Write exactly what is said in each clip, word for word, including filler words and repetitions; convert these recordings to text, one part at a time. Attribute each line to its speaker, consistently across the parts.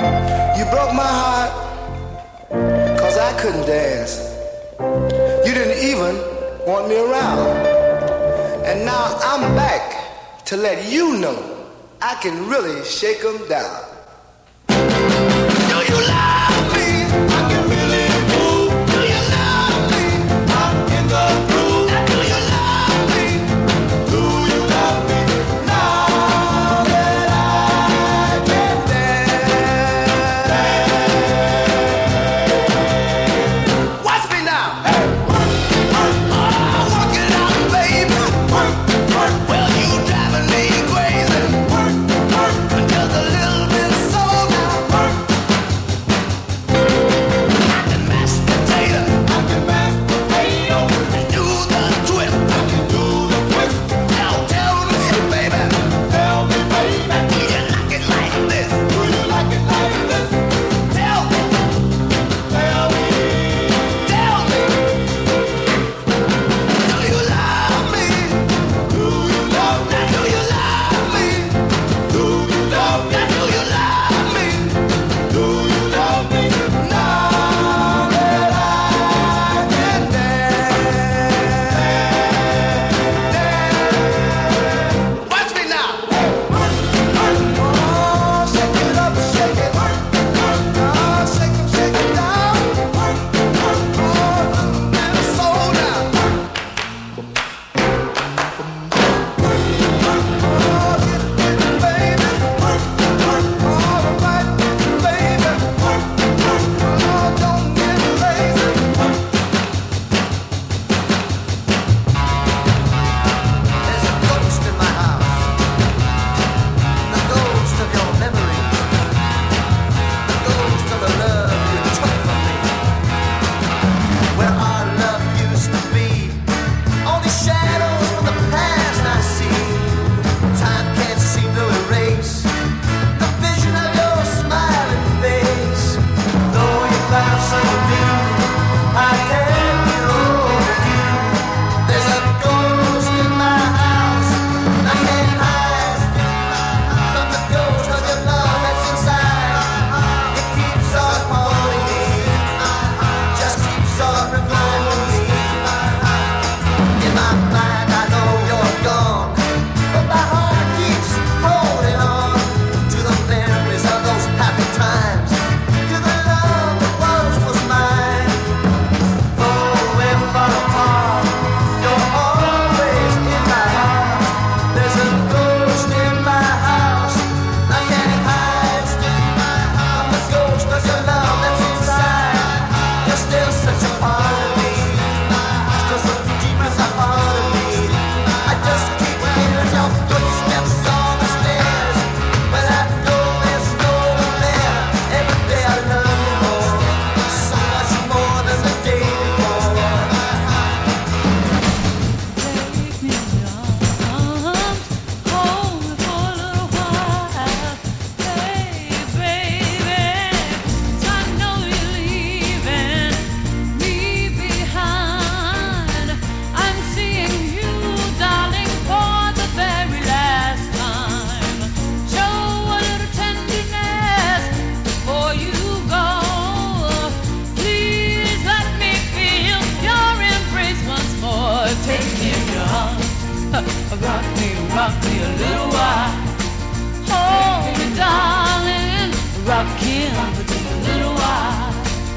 Speaker 1: You broke my heart, cause I couldn't dance. You didn't even want me around. And now I'm back to let you know I can really shake 'em down. Do you love me? I can really move. Do you love me? I'm in the groove. Now do you love me? Do you love me? Now that I can dance. Watch me now. Hey, work, work. Oh, work it out, baby. Work, work. Well, you driving me crazy. Work, work. Just a little bit soul now. Work. I can mash potato. I can mash potato. And do the twist. I can do the twist. Now tell me, baby. Tell me, baby. Do you like it like this? Do you like it like this? Tell me. Tell me. Tell me. Do you love me? Do you love me? Now do you love me? Do you love me? Now do you love me? Do you love me? Now that I can dance. Watch me now. Oh, shake it up, shake it. Oh, shake 'em, shake it down. Oh, and soul now. Oh, get it, baby. All right, baby. Oh, don't get lazy. There's a ghost in my house. The ghost of your memory. The ghost of the love you took from me. Where our love used to be. Only shadows from the past I see. Time can't seem to erase the vision of your smiling face. Though you found some new, I can't get over you. There's a ghost in my house. I can't hide from the ghost of your love that's inside. It keeps on haunting me. Just keeps on reminding me. In my mind I know you're gone, but my heart keeps holding on to the memories of those happy times, to the love that once was mine. Though we're far apart, you're always in my heart. There's a ghost in my house. I can't hide from the ghost of your love that's inside. You're still such a part of me, still so deep as a part of me. I just keep hearing your footsteps on the stairs, but I know there's no one there. Every day I love you more, so much more than the day before.
Speaker 2: Take me in your arms, hold me for a little while. Hey, baby, I know you're leaving me behind. I'm seeing you, darling, for the very last time. Show a little tenderness before you go. Please let me feel your embrace once more. Take me in your arms, rock me, rock me a little while. Hold me, darling, rockin' for just a little while.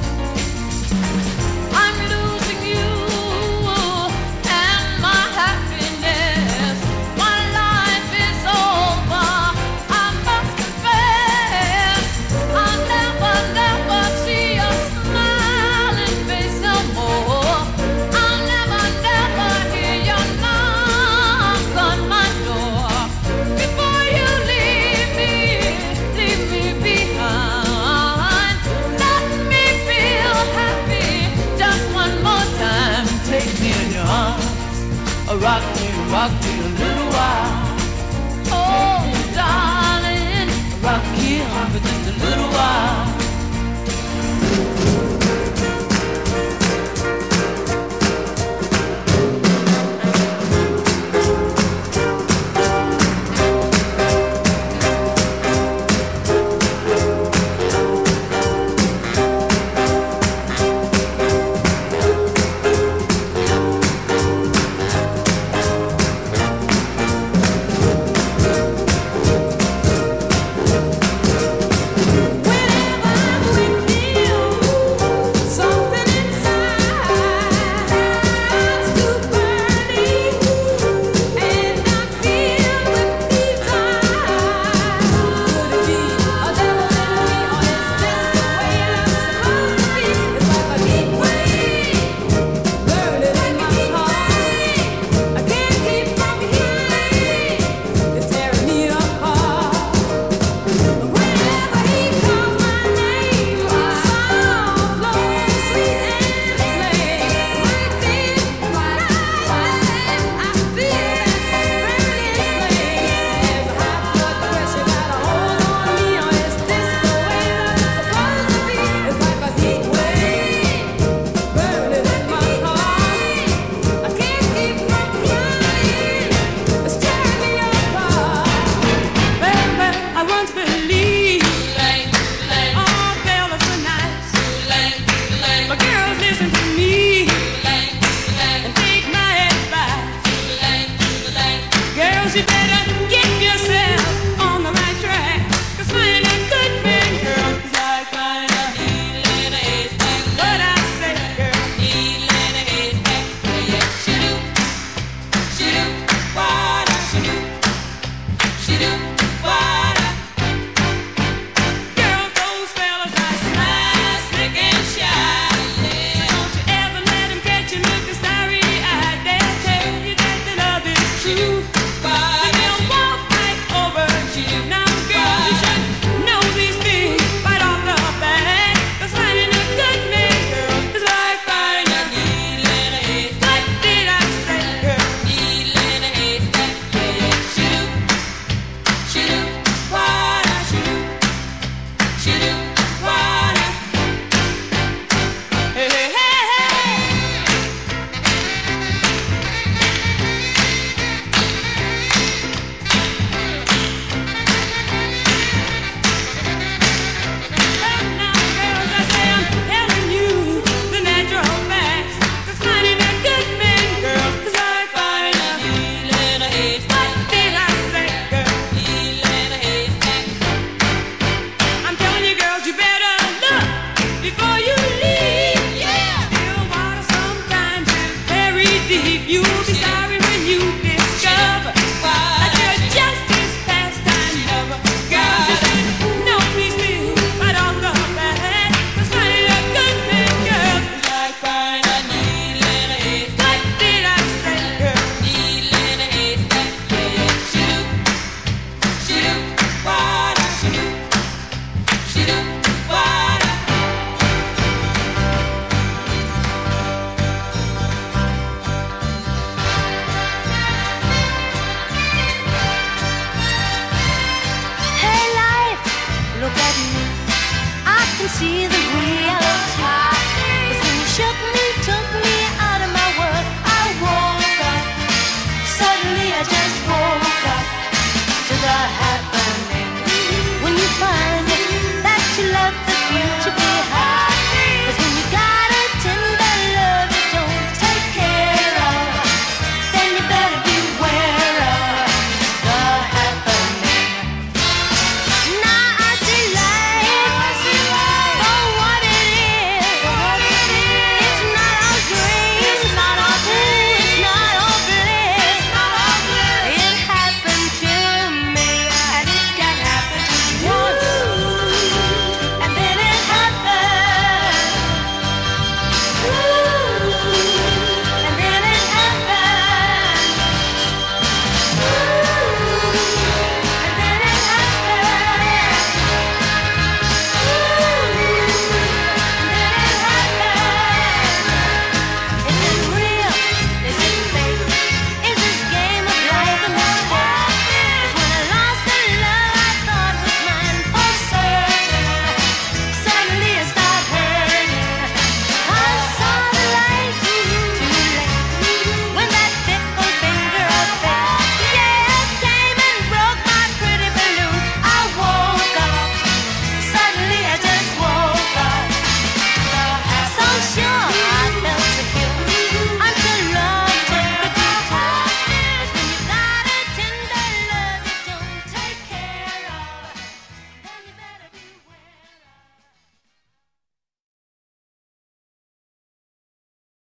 Speaker 2: I'm losing you and my happiness. My life is over, I must confess. I'll never, never see your smiling face no more. I'll never, never hear your knock on my door. Before you leave me, leave me behind. Let me feel happy just one more time. Take me in your arms, rock me, rock me a little while. Oh, darling, rock you for just a little while.
Speaker 3: Hey life, look at me. I can see the